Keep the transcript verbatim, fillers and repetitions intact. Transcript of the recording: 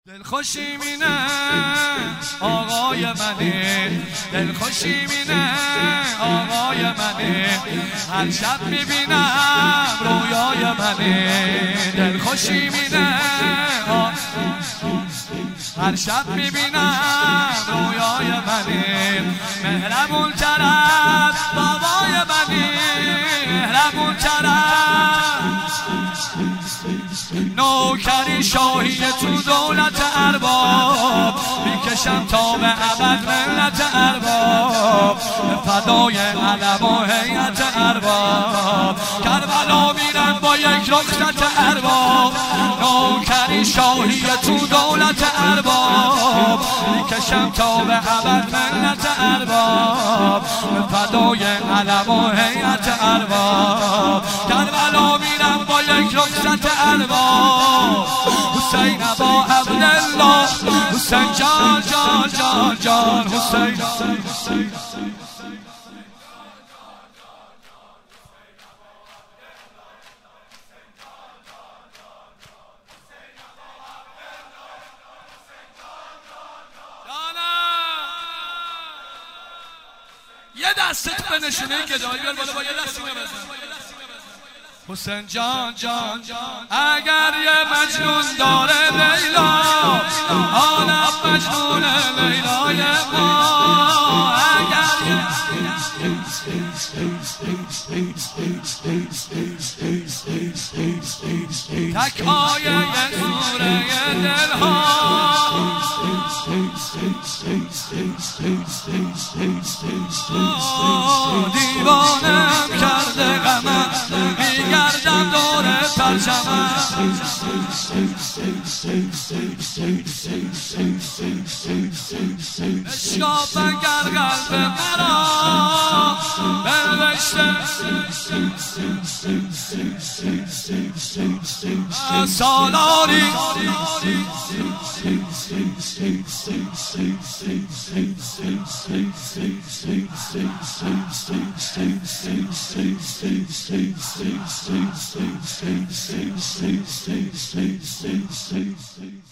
دلخوشی مینه آقای منه، دلخوشی مینه آقای منه، هر شب میبینم رویای منه. دلخوشی مینه هر شب میبینم رویای منه. مهربون طرف بابای منه، مهربون طرف نوکری شاهی تو دولت ارباب، میکشم تا به ابد ملت ارباب، فدای علم و هیئت ارباب. کربلا میرم با یک رخصت ارباب، نوکری شاهی تو دولت ارباب، میکشم تا به ابد ملت ارباب، فدای علم و هیئت ارباب. کربلا میرم با یک رخصت ارباب، حسین ابا عبدالله، حسین جان جان جان جان حسین. یه دستت به نشونه گدایی بیار بالا، با یه دستی بزن. حسین جان جان جان اگر یه مجنون داره لیلا، آنم مجنون لیلای ما. اگر یه تک آیه سوره دلها، دیوانم کرده غمم، میگردم دور پرچمم. اشکاف اگر قلب مرا بنوشته سالاری، Say, say, say, say, say, say, say, say.